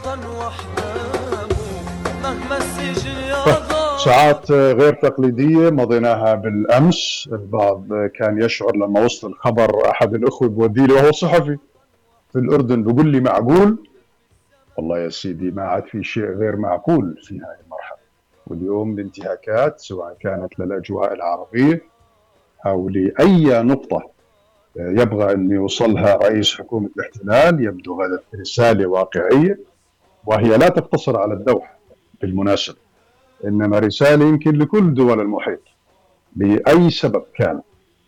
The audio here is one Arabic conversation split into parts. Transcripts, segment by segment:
ساعات غير تقليدية مضيناها بالأمس. البعض كان يشعر لما وصل الخبر، أحد الأخوة بودي لي وهو صحفي في الأردن، بيقول لي معقول؟ والله يا سيدي ما عاد في شيء غير معقول في هذه المرحلة. واليوم الانتهاكات سواء كانت للأجواء العربية أو لأي نقطة يبغى أن يوصلها رئيس حكومة الاحتلال، يبدو غدا رسالة واقعية، وهي لا تقتصر على الدوحة بالمناسبة، إنما رسالة يمكن لكل دول المحيط بأي سبب كان.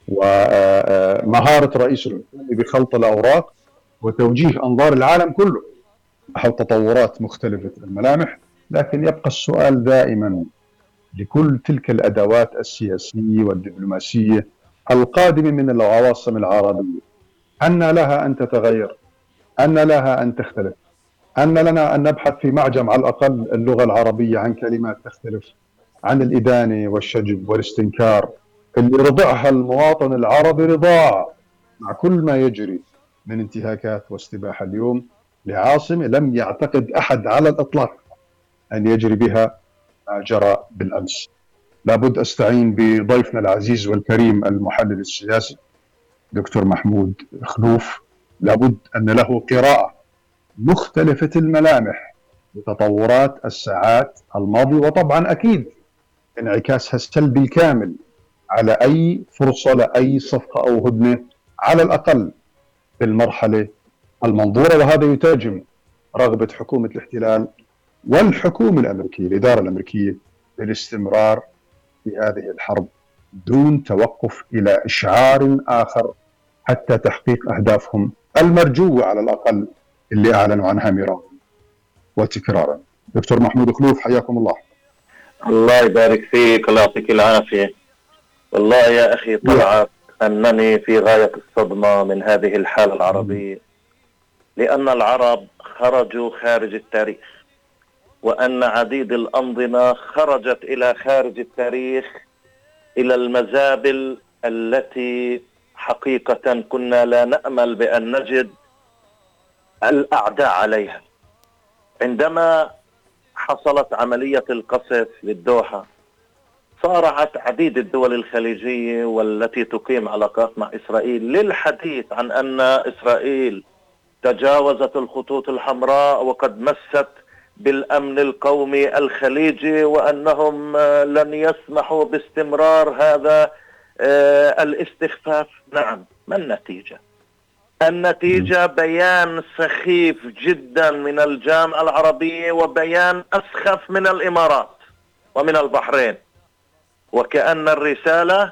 ومهارة رئيس الحكومة بخلط الأوراق وتوجيه أنظار العالم كله نحو تطورات مختلفة الملامح. لكن يبقى السؤال دائما لكل تلك الأدوات السياسية والدبلوماسية القادمة من العواصم العربية، أن لها أن تتغير، أن لها أن تختلف، أن لنا أن نبحث في معجم على الأقل اللغة العربية عن كلمات تختلف عن الإدانة والشجب والاستنكار اللي رضعها المواطن العربي رضاع مع كل ما يجري من انتهاكات واستباحة اليوم لعاصمة لم يعتقد أحد على الإطلاق أن يجري بها ما جرى بالأمس. لابد أستعين بضيفنا العزيز والكريم المحلل السياسي دكتور محمود خلوف. لابد أن له قراءة مختلفة الملامح لتطورات الساعات الماضية، وطبعا أكيد انعكاسها السلبي الكامل على أي فرصة لأي صفقة أو هدنة على الأقل في المرحلة المنظورة. وهذا يترجم رغبة حكومة الاحتلال والحكومة الأمريكية، الإدارة الأمريكية، بالاستمرار في هذه الحرب دون توقف إلى إشعار آخر حتى تحقيق أهدافهم المرجوة على الأقل اللي أعلنوا عنها مرارا وتكرارا. دكتور محمود خلوف، حياكم الله. الله يبارك فيك، الله يعطيك العافية. والله يا أخي طلعت أنني في غاية الصدمة من هذه الحالة العربية، لأن العرب خرجوا خارج التاريخ، وأن عديد الأنظمة خرجت إلى خارج التاريخ إلى المزابل التي حقيقة كنا لا نأمل بأن نجد الأعداء عليها. عندما حصلت عملية القصف للدوحة صارعت عديد الدول الخليجية والتي تقيم علاقات مع إسرائيل للحديث عن أن إسرائيل تجاوزت الخطوط الحمراء وقد مست بالأمن القومي الخليجي، وأنهم لن يسمحوا باستمرار هذا الاستخفاف. نعم، ما النتيجة؟ النتيجة بيان سخيف جدا من الجامعة العربية وبيان أسخف من الإمارات ومن البحرين، وكأن الرسالة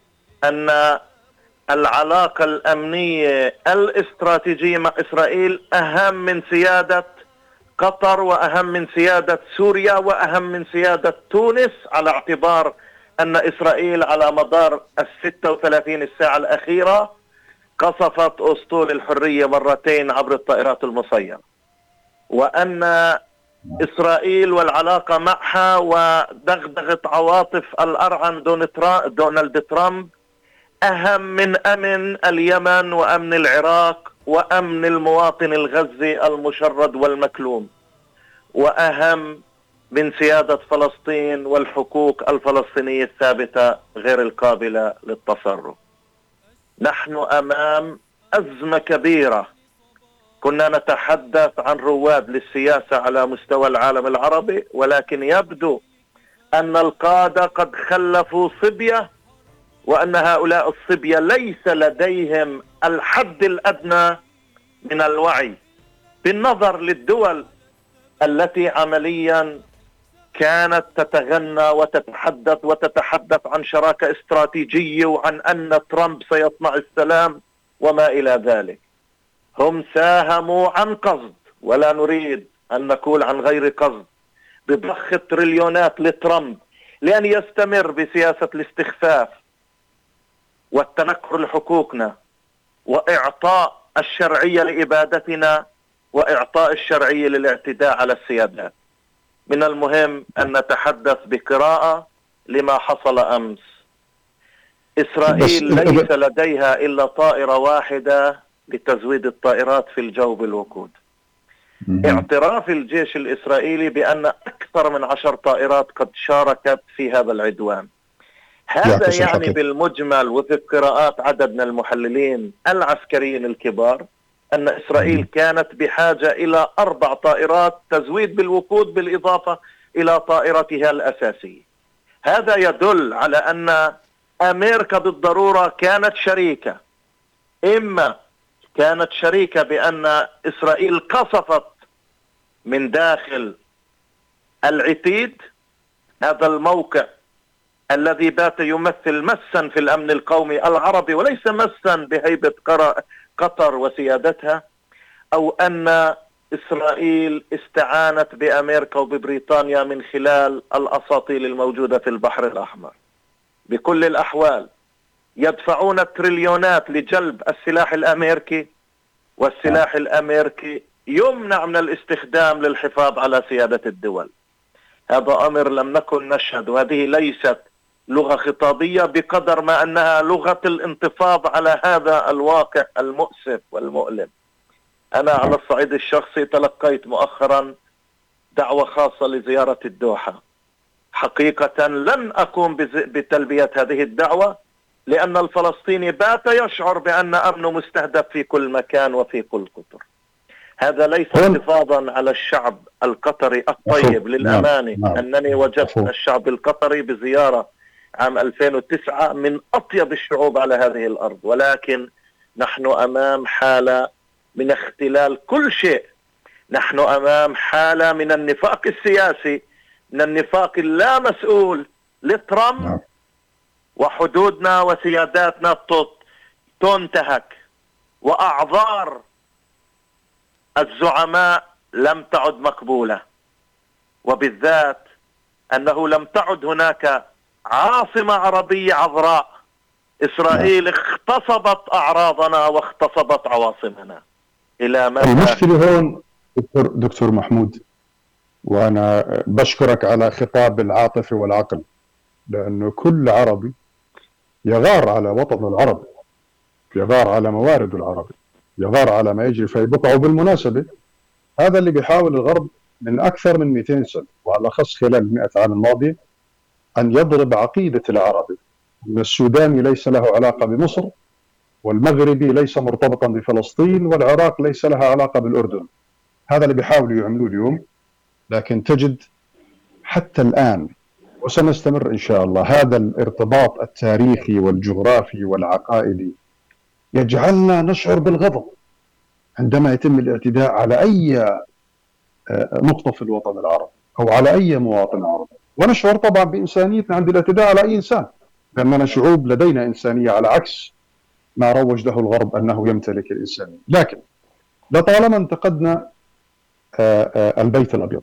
أن العلاقة الأمنية الاستراتيجية مع إسرائيل أهم من سيادة قطر، وأهم من سيادة سوريا، وأهم من سيادة تونس، على اعتبار أن إسرائيل على مدار 36 الساعة الأخيرة قصفت أسطول الحرية مرتين عبر الطائرات المسيرة، وأن إسرائيل والعلاقة معها ودغدغة عواطف الأرعن دونالد ترامب أهم من أمن اليمن وأمن العراق وأمن المواطن الغزي المشرد والمكلوم، وأهم من سيادة فلسطين والحقوق الفلسطينية الثابتة غير القابلة للتصرف. نحن أمام أزمة كبيرة. كنا نتحدث عن رواد للسياسة على مستوى العالم العربي، ولكن يبدو أن القادة قد خلفوا صبية، وأن هؤلاء الصبية ليس لديهم الحد الأدنى من الوعي بالنظر للدول التي عمليا كانت تتغنى وتتحدث عن شراكة استراتيجية وعن أن ترامب سيصنع السلام وما إلى ذلك. هم ساهموا عن قصد، ولا نريد أن نقول عن غير قصد، بضخ التريليونات لترامب لأن يستمر بسياسة الاستخفاف والتنكر لحقوقنا وإعطاء الشرعية لإبادتنا وإعطاء الشرعية للاعتداء على السيادات. من المهم أن نتحدث بقراءة لما حصل أمس. إسرائيل ليس لديها إلا طائرة واحدة لتزويد الطائرات في الجو بالوقود. اعتراف الجيش الإسرائيلي بأن أكثر من 10 طائرات قد شاركت في هذا العدوان. هذا يعني بالمجمل وفي قراءات عدد من المحللين العسكريين الكبار أن إسرائيل كانت بحاجة إلى 4 طائرات تزويد بالوقود بالإضافة إلى طائرتها الأساسية. هذا يدل على أن أمريكا بالضرورة كانت شريكة، إما كانت شريكة بأن إسرائيل قصفت من داخل العتيد، هذا الموقع الذي بات يمثل مسا في الأمن القومي العربي وليس مسا بهيبة قطر وسيادتها، أو أن إسرائيل استعانت بأمريكا وببريطانيا من خلال الأساطيل الموجودة في البحر الأحمر. بكل الأحوال يدفعون التريليونات لجلب السلاح الأمريكي، والسلاح الأمريكي يمنع من الاستخدام للحفاظ على سيادة الدول. هذا أمر لم نكن نشهد، وهذه ليست لغة خطابية بقدر ما أنها لغة الانتفاض على هذا الواقع المؤسف والمؤلم. أنا على الصعيد الشخصي تلقيت مؤخرا دعوة خاصة لزيارة الدوحة. حقيقة لن أقوم بتلبية هذه الدعوة، لأن الفلسطيني بات يشعر بأن أمنه مستهدف في كل مكان وفي كل قطر. هذا ليس انتفاضا على الشعب القطري الطيب. للأمانة أنني وجدت الشعب القطري بزيارة عام 2009 من أطيب الشعوب على هذه الأرض، ولكن نحن أمام حالة من اختلال كل شيء. نحن أمام حالة من النفاق السياسي، من النفاق اللامسؤول لترامب، وحدودنا وسياداتنا تنتهك، وأعذار الزعماء لم تعد مقبولة، وبالذات أنه لم تعد هناك عاصمة عربية عذراء. إسرائيل اغتصبت أعراضنا واغتصبت عواصمنا. إلى متى؟ المشكلة هون دكتور محمود، وأنا بشكرك على خطاب العاطفة والعقل، لأنه كل عربي يغار على وطنه العربي، يغار على موارده العربي، يغار على ما يجري في بقعه. بالمناسبة هذا اللي بيحاول الغرب من أكثر من 200 سنة، وعلى خص خلال 100 عام الماضية، أن يضرب عقيدة العربي. السوداني ليس له علاقة بمصر، والمغربي ليس مرتبطا بفلسطين، والعراق ليس لها علاقة بالأردن. هذا اللي بيحاولوا يعملوه اليوم. لكن تجد حتى الآن، وسنستمر إن شاء الله، هذا الارتباط التاريخي والجغرافي والعقائدي يجعلنا نشعر بالغضب عندما يتم الاعتداء على أي نقطة في الوطن العربي أو على أي مواطن عربي، ونشعر طبعا بإنسانيتنا عند الاعتداء على أي إنسان، لأننا شعوب لدينا إنسانية على عكس ما روج له الغرب أنه يمتلك الإنسانية. لكن لطالما انتقدنا البيت الأبيض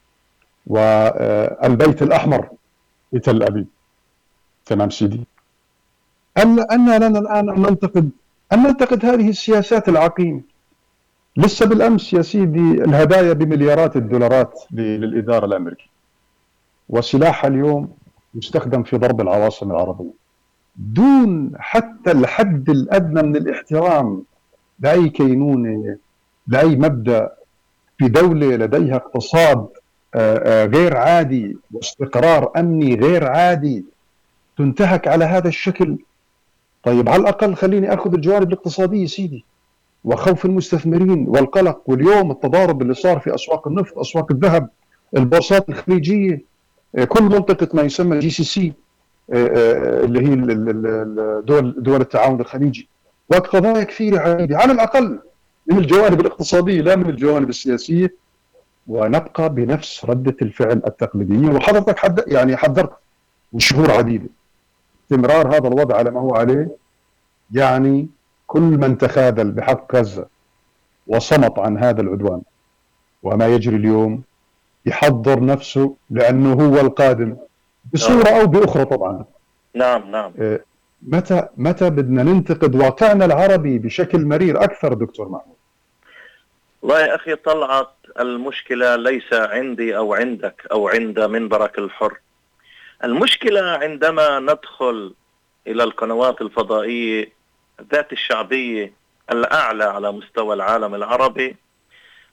والبيت الأحمر في تل أبيب، تمام سيدي، أن لنا الآن أن ننتقد هذه السياسات العقيمة. لسه بالأمس يا سيدي الهدايا بمليارات الدولارات للإدارة الأمريكية، وسلاحها اليوم يستخدم في ضرب العواصم العربية دون حتى الحد الأدنى من الاحترام لأي كينونة، لأي مبدأ، في دولة لديها اقتصاد غير عادي واستقرار أمني غير عادي تنتهك على هذا الشكل. طيب على الأقل خليني أخذ الجوانب الاقتصادية سيدي، وخوف المستثمرين والقلق، واليوم التضارب اللي صار في أسواق النفط، أسواق الذهب، البورصات الخليجية، كل منطقة ما يسمى GCC اللي هي دول التعاون الخليجي، وقضايا كثيرة عديدة على الأقل من الجوانب الاقتصادية لا من الجوانب السياسية، ونبقى بنفس ردة الفعل التقليدية. وحضرتك حذرت من شهور عديدة استمرار هذا الوضع على ما هو عليه، يعني كل من تخاذل بحق غزة وصمت عن هذا العدوان وما يجري اليوم يحضر نفسه، لأنه هو القادم بصورة أو بأخرى طبعا. نعم. متى بدنا ننتقد واقعنا العربي بشكل مرير أكثر دكتور محمود؟ والله يا أخي طلعت، المشكلة ليس عندي أو عندك أو عند منبرك الحر. المشكلة عندما ندخل إلى القنوات الفضائية ذات الشعبية الأعلى على مستوى العالم العربي،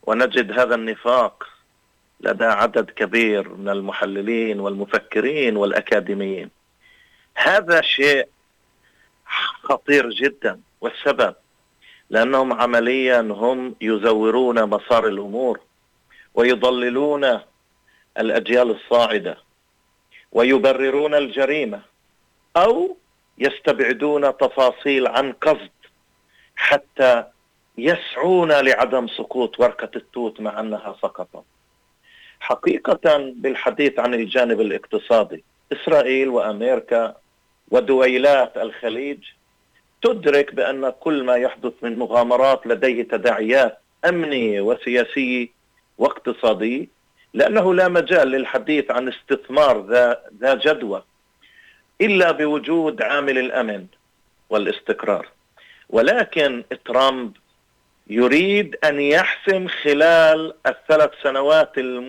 ونجد هذا النفاق لدى عدد كبير من المحللين والمفكرين والأكاديميين. هذا شيء خطير جدا، والسبب لأنهم عمليا هم يزورون مسار الأمور ويضللون الأجيال الصاعدة ويبررون الجريمة أو يستبعدون تفاصيل عن قصد حتى يسعون لعدم سقوط ورقة التوت مع أنها سقطت. حقيقة بالحديث عن الجانب الاقتصادي، إسرائيل وأمريكا ودويلات الخليج تدرك بأن كل ما يحدث من مغامرات لديه تداعيات أمنية وسياسية واقتصادية، لأنه لا مجال للحديث عن استثمار ذا جدوى إلا بوجود عامل الأمن والاستقرار. ولكن ترامب يريد أن يحسم خلال الثلاث سنوات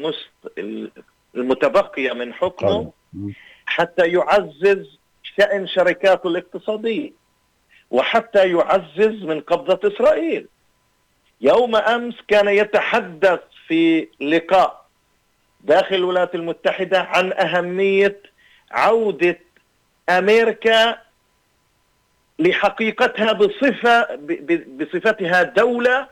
المتبقية من حكمه حتى يعزز شأن شركاته الاقتصادية وحتى يعزز من قبضة إسرائيل. يوم أمس كان يتحدث في لقاء داخل الولايات المتحدة عن أهمية عودة أمريكا لحقيقتها بصفتها دولة.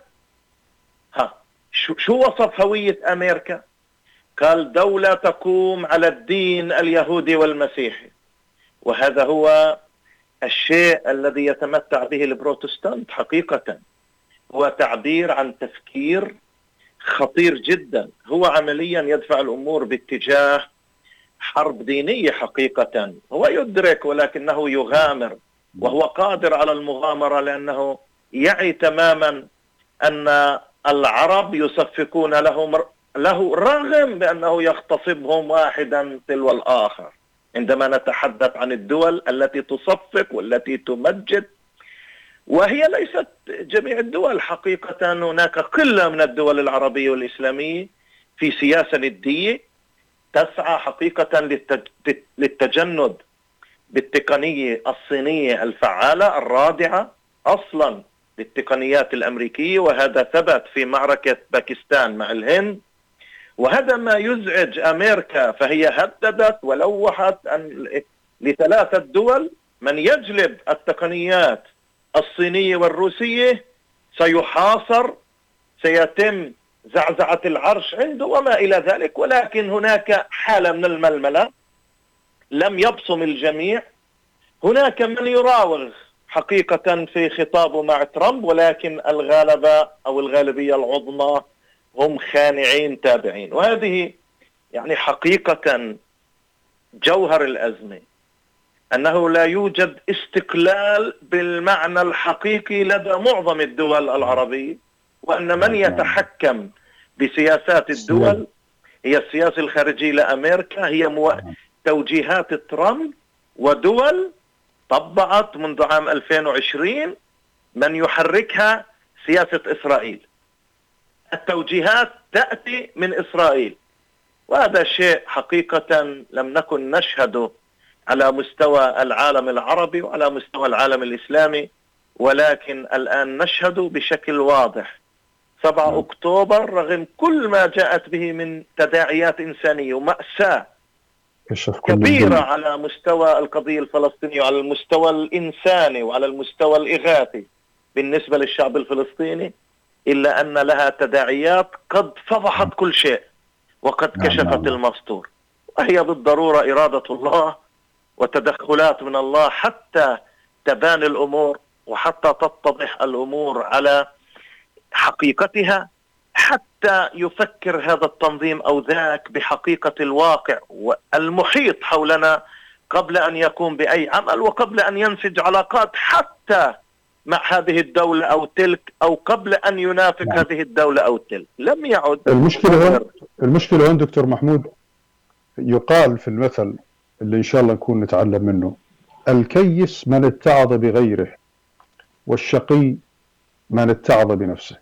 شو وصف هوية أمريكا؟ قال دولة تقوم على الدين اليهودي والمسيحي، وهذا هو الشيء الذي يتمتع به البروتستانت. حقيقة هو تعبير عن تفكير خطير جدا، هو عمليا يدفع الأمور باتجاه حرب دينية. حقيقة هو يدرك ولكنه يغامر، وهو قادر على المغامرة لأنه يعي تماما أن العرب يصفقون له رغم بأنه يغتصبهم واحدا تلو الآخر. عندما نتحدث عن الدول التي تصفق والتي تمجد، وهي ليست جميع الدول حقيقة، هناك قلة من الدول العربية والإسلامية في سياسة ندية تسعى حقيقة للتجند بالتقنية الصينية الفعالة الرادعة أصلا للتقنيات الأمريكية، وهذا ثبت في معركة باكستان مع الهند. وهذا ما يزعج أمريكا، فهي هددت ولوحت أن لثلاثة دول من يجلب التقنيات الصينية والروسية سيحاصر، سيتم زعزعة العرش عنده وما إلى ذلك. ولكن هناك حالة من الململة لم يبصم الجميع. هناك من يراوغ حقيقة في خطابه مع ترامب، ولكن الغالبة أو الغالبية العظمى هم خانعين تابعين. وهذه يعني حقيقة جوهر الأزمة، أنه لا يوجد استقلال بالمعنى الحقيقي لدى معظم الدول العربية، وأن من يتحكم بسياسات الدول هي السياسة الخارجية لأمريكا، هي توجيهات ترامب ودول طبعت منذ عام 2020 من يحركها سياسة إسرائيل. التوجيهات تأتي من إسرائيل، وهذا شيء حقيقة لم نكن نشهده على مستوى العالم العربي وعلى مستوى العالم الإسلامي، ولكن الآن نشهد بشكل واضح 7 أكتوبر رغم كل ما جاءت به من تداعيات إنسانية ومأساة كبيرة على مستوى القضية الفلسطينية وعلى المستوى الإنساني وعلى المستوى الإغاثي بالنسبة للشعب الفلسطيني، إلا أن لها تداعيات قد فضحت كل شيء وقد كشفت المستور. وهي بالضرورة إرادة الله وتدخلات من الله حتى تبان الأمور وحتى تتضح الأمور على حقيقتها، حتى يفكر هذا التنظيم أو ذاك بحقيقة الواقع والمحيط حولنا قبل أن يقوم بأي عمل وقبل أن ينسج علاقات حتى مع هذه الدولة أو تلك، أو قبل أن ينافق هذه الدولة أو تلك. لم يعد المشكلة هون دكتور محمود، يقال في المثل اللي إن شاء الله نكون نتعلم منه: الكيس من اتعظ بغيره، والشقي من اتعظ بنفسه.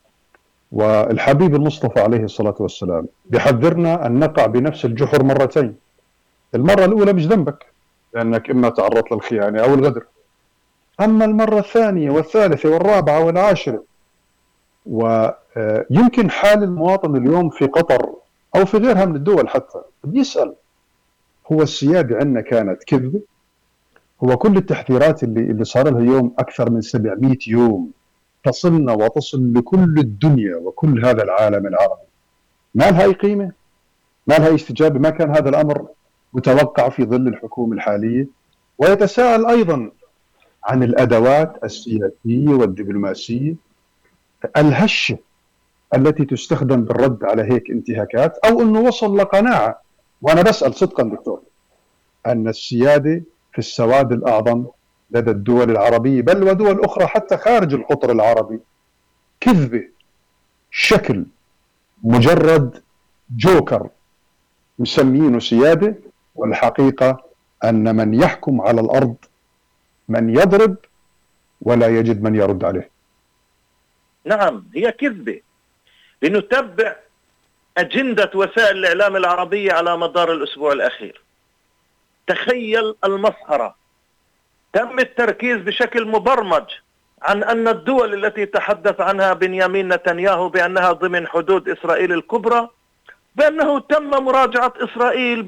والحبيب المصطفى عليه الصلاة والسلام بيحذرنا أن نقع بنفس الجحر مرتين. المرة الأولى مش ذنبك، لأنك إما تعرضت للخيانة أو الغدر. أما المرة الثانية والثالثة والرابعة والعاشرة ويمكن حال المواطن اليوم في قطر أو في غيرها من الدول حتى بيسأل: هو السيادة عندنا كانت كذبة؟ هو كل التحذيرات اللي صار لها اليوم أكثر من 700 يوم تصلنا وتصل لكل الدنيا وكل هذا العالم العربي، ما لها أي قيمة؟ ما لها أي استجابة؟ ما كان هذا الأمر متوقع في ظل الحكومة الحالية؟ ويتساءل أيضا عن الأدوات السياسية والدبلوماسية الهشة التي تستخدم بالرد على هيك انتهاكات، أو أنه وصل لقناعة، وأنا بسأل صدقا دكتور، أن السيادة في السواد الأعظم لدى الدول العربية بل ودول أخرى حتى خارج القطر العربي كذبة، شكل، مجرد جوكر مسمينه سيادة، والحقيقة أن من يحكم على الأرض من يضرب ولا يجد من يرد عليه. نعم، هي كذبة لنتبع أجندة وسائل الإعلام العربية على مدار الأسبوع الأخير. تخيل المسخرة، تم التركيز بشكل مبرمج عن أن الدول التي تحدث عنها بنيامين نتنياهو بأنها ضمن حدود إسرائيل الكبرى، بأنه تم مراجعة إسرائيل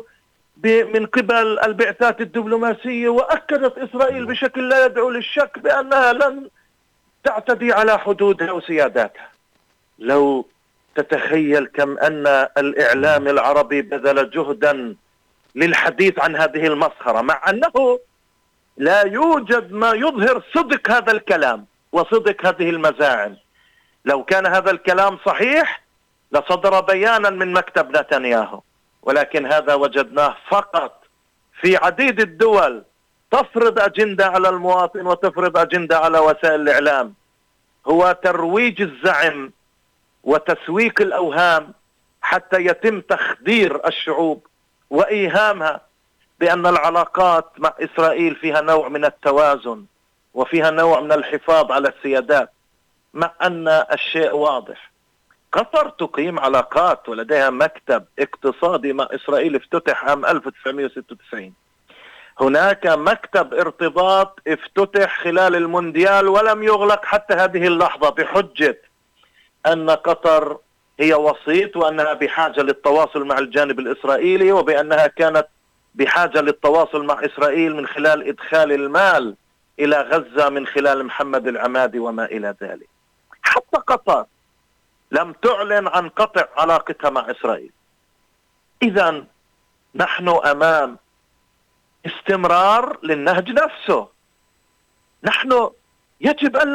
من قبل البعثات الدبلوماسية، وأكدت إسرائيل بشكل لا يدعو للشك بأنها لن تعتدي على حدودها وسياداتها. لو تتخيل كم أن الإعلام العربي بذل جهدا للحديث عن هذه المسخرة، مع أنه لا يوجد ما يظهر صدق هذا الكلام وصدق هذه المزاعم. لو كان هذا الكلام صحيح لصدر بيانا من مكتب نتنياهو، ولكن هذا وجدناه فقط في عديد الدول تفرض أجندة على المواطن وتفرض أجندة على وسائل الإعلام. هو ترويج الزعم وتسويق الأوهام حتى يتم تخدير الشعوب وإيهامها بأن العلاقات مع إسرائيل فيها نوع من التوازن وفيها نوع من الحفاظ على السيادات، مع أن الشيء واضح. قطر تقيم علاقات ولديها مكتب اقتصادي مع إسرائيل افتتح عام 1996. هناك مكتب ارتباط افتتح خلال المونديال ولم يغلق حتى هذه اللحظة بحجة أن قطر هي وسيط وأنها بحاجة للتواصل مع الجانب الإسرائيلي، وبأنها كانت بحاجة للتواصل مع إسرائيل من خلال إدخال المال إلى غزة من خلال محمد العمادي وما إلى ذلك. حتى قطر لم تعلن عن قطع علاقتها مع إسرائيل. إذن نحن أمام استمرار للنهج نفسه. نحن يجب أن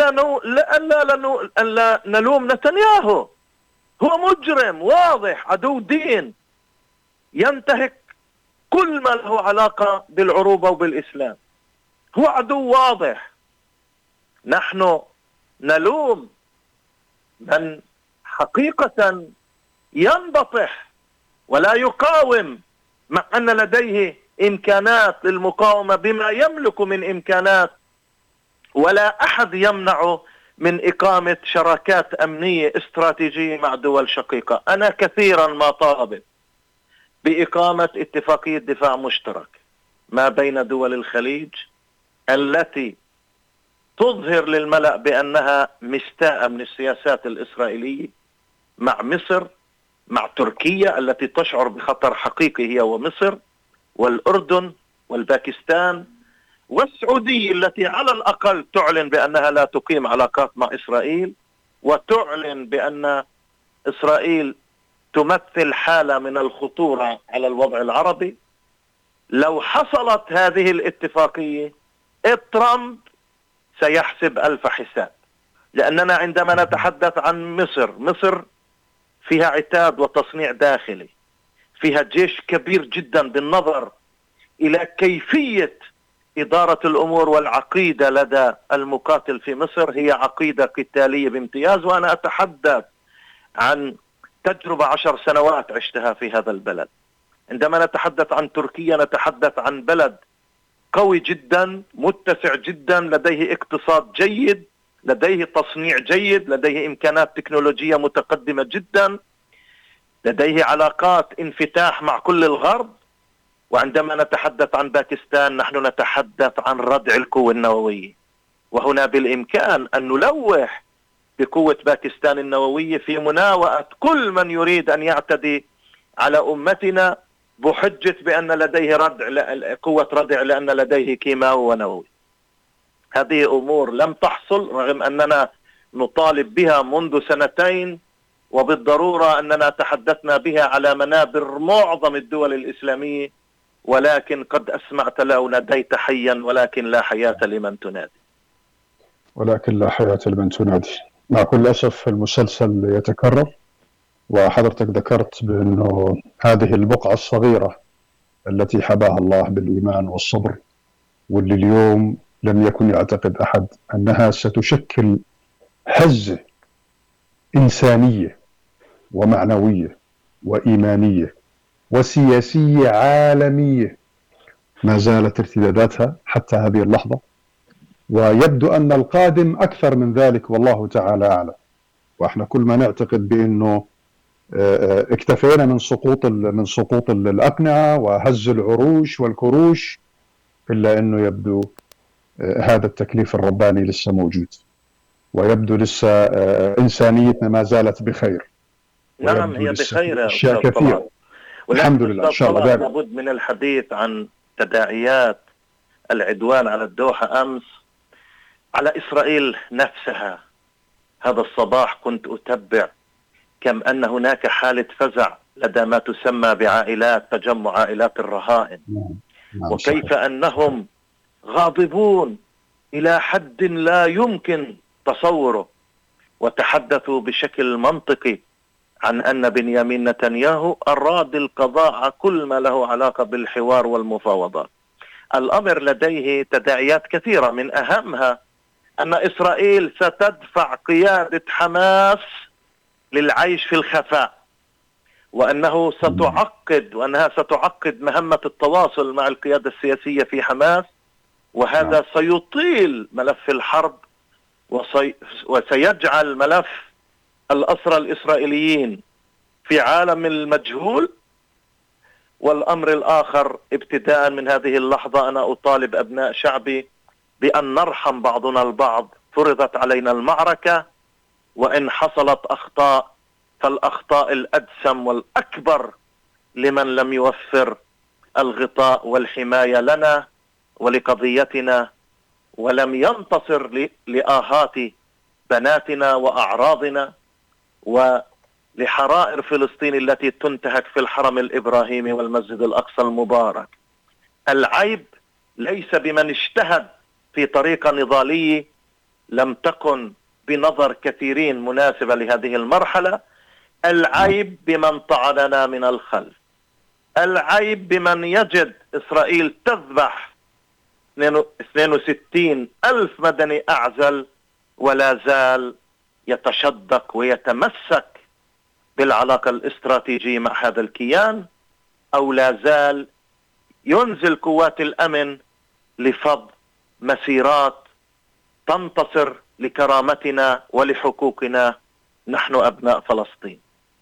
لا نلوم نتنياهو، هو مجرم واضح، عدو دين، ينتهك كل ما له علاقة بالعروبة وبالإسلام، هو عدو واضح. نحن نلوم من حقيقة ينبطح ولا يقاوم، مع أن لديه إمكانات للمقاومة بما يملك من إمكانات، ولا أحد يمنعه من إقامة شراكات أمنية استراتيجية مع دول شقيقة. أنا كثيرا ما طالبت بإقامة اتفاقية دفاع مشترك ما بين دول الخليج التي تظهر للملأ بأنها مستاءة من السياسات الإسرائيلية، مع مصر، مع تركيا التي تشعر بخطر حقيقي هي ومصر، والأردن والباكستان والسعودية التي على الأقل تعلن بأنها لا تقيم علاقات مع إسرائيل، وتعلن بأن إسرائيل تمثل حالة من الخطورة على الوضع العربي. لو حصلت هذه الاتفاقية ترامب سيحسب ألف حساب، لأننا عندما نتحدث عن مصر فيها عتاد وتصنيع داخلي، فيها جيش كبير جدا بالنظر إلى كيفية إدارة الأمور، والعقيدة لدى المقاتل في مصر هي عقيدة قتالية بامتياز. وأنا أتحدث عن تجربة 10 سنوات عشتها في هذا البلد. عندما نتحدث عن تركيا نتحدث عن بلد قوي جدا، متسع جدا، لديه اقتصاد جيد، لديه تصنيع جيد، لديه إمكانات تكنولوجية متقدمة جدا، لديه علاقات انفتاح مع كل الغرب. وعندما نتحدث عن باكستان نحن نتحدث عن ردع القوة النووية، وهنا بالإمكان أن نلوح بقوة باكستان النووية في مناوئة كل من يريد أن يعتدي على أمتنا بحجة بأن لديه قوة ردع لأن لديه كيماوي ونووي. هذه أمور لم تحصل رغم أننا نطالب بها منذ سنتين، وبالضرورة أننا تحدثنا بها على منابر معظم الدول الإسلامية، ولكن قد أسمعت لو ناديت حيا ولكن لا حياة لمن تنادي. ولكن لا حياة لمن تنادي. مع كل أسف المسلسل يتكرر، وحضرتك ذكرت بأنه هذه البقعة الصغيرة التي حباها الله بالإيمان والصبر، واللي اليوم لم يكن يعتقد أحد أنها ستشكل هزة إنسانية ومعنوية وإيمانية وسياسية عالمية، ما زالت ارتداداتها حتى هذه اللحظة، ويبدو أن القادم أكثر من ذلك والله تعالى أعلم. وإحنا كل ما نعتقد بأنه اكتفينا من سقوط الأقنعة وهز العروش والكروش، إلا أنه يبدو هذا التكليف الرباني لسه موجود، ويبدو لسه إنسانيتنا ما زالت بخير. نعم هي بخير أشياء كثيرة الحمد لله إن شاء الله. لابد من الحديث عن تداعيات العدوان على الدوحة أمس على إسرائيل نفسها. هذا الصباح كنت أتبع كم أن هناك حالة فزع لدى ما تسمى بعائلات تجمع عائلات الرهائن، وكيف أنهم غاضبون إلى حد لا يمكن تصوره، وتحدثوا بشكل منطقي عن أن بنيامين نتنياهو أراد القضاء على كل ما له علاقة بالحوار والمفاوضات. الأمر لديه تداعيات كثيرة، من أهمها أن إسرائيل ستدفع قيادة حماس للعيش في الخفاء، وأنها ستعقد مهمة التواصل مع القيادة السياسية في حماس، وهذا سيطيل ملف الحرب وسيجعل ملف الأسرى الإسرائيليين في عالم المجهول. والأمر الآخر، ابتداء من هذه اللحظة أنا أطالب أبناء شعبي بأن نرحم بعضنا البعض. فرضت علينا المعركة، وإن حصلت أخطاء فالأخطاء الأدسم والأكبر لمن لم يوفر الغطاء والحماية لنا ولقضيتنا، ولم ينتصر لآهات بناتنا وأعراضنا ولحرائر فلسطين التي تنتهك في الحرم الإبراهيمي والمسجد الأقصى المبارك. العيب ليس بمن اجتهد في طريقة نضالية لم تكن بنظر كثيرين مناسبة لهذه المرحلة. العيب بمن طعننا من الخلف. العيب بمن يجد إسرائيل تذبح 62 ألف مدني أعزل ولا زال يتشدق ويتمسك بالعلاقة الاستراتيجية مع هذا الكيان، أو لا زال ينزل قوات الأمن لفض مسيرات تنتصر لكرامتنا ولحقوقنا نحن أبناء فلسطين.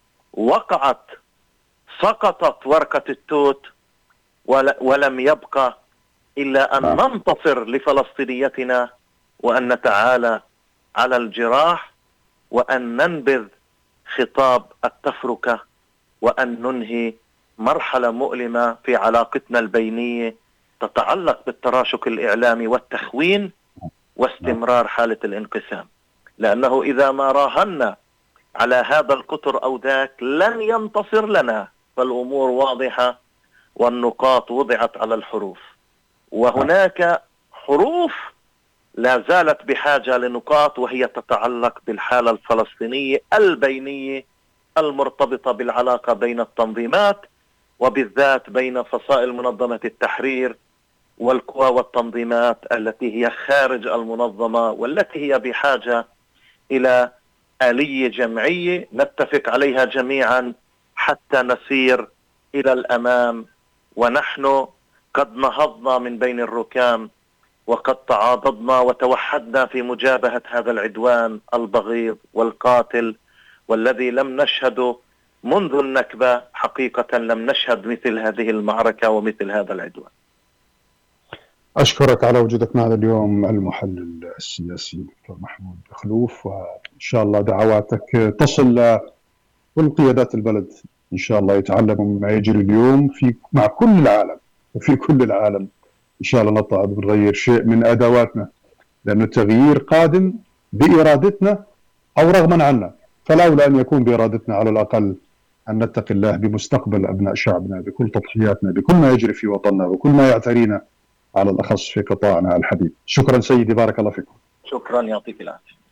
سقطت ورقة التوت ولم يبقى إلا أن ننتصر لفلسطينيتنا، وأن نتعالى على الجراح، وأن ننبذ خطاب التفرقة، وأن ننهي مرحلة مؤلمة في علاقتنا البينية تتعلق بالتراشق الإعلامي والتخوين واستمرار حالة الانقسام. لأنه إذا ما راهنا على هذا القطر أو ذاك لن ينتصر لنا، فالأمور واضحة والنقاط وضعت على الحروف، وهناك حروف لا زالت بحاجة لنقاط، وهي تتعلق بالحالة الفلسطينية البينية المرتبطة بالعلاقة بين التنظيمات، وبالذات بين فصائل منظمة التحرير والقوى والتنظيمات التي هي خارج المنظمة، والتي هي بحاجة إلى آلية جمعية نتفق عليها جميعا حتى نسير إلى الأمام. ونحن قد نهضنا من بين الركام، وقد تعاضدنا وتوحدنا في مجابهة هذا العدوان البغيض والقاتل، والذي لم نشهده منذ النكبة. حقيقة لم نشهد مثل هذه المعركة ومثل هذا العدوان. أشكرك على وجودك معنا اليوم المحلل السياسي دكتور محمود خلوف، وإن شاء الله دعواتك تصل لكل قيادات البلد، إن شاء الله يتعلموا مما يجري اليوم مع كل العالم وفي كل العالم. إن شاء الله نطلع بنغير شيء من أدواتنا، لأنه التغيير قادم بإرادتنا أو رغما عنا، فلولا أن يكون بإرادتنا على الأقل أن نتقي الله بمستقبل أبناء شعبنا بكل تضحياتنا، بكل ما يجري في وطننا وكل ما يعترينا، على الأخص في قطاعنا الحبيب. شكرا سيدي، بارك الله فيكم. شكرا، يعطيك العافية.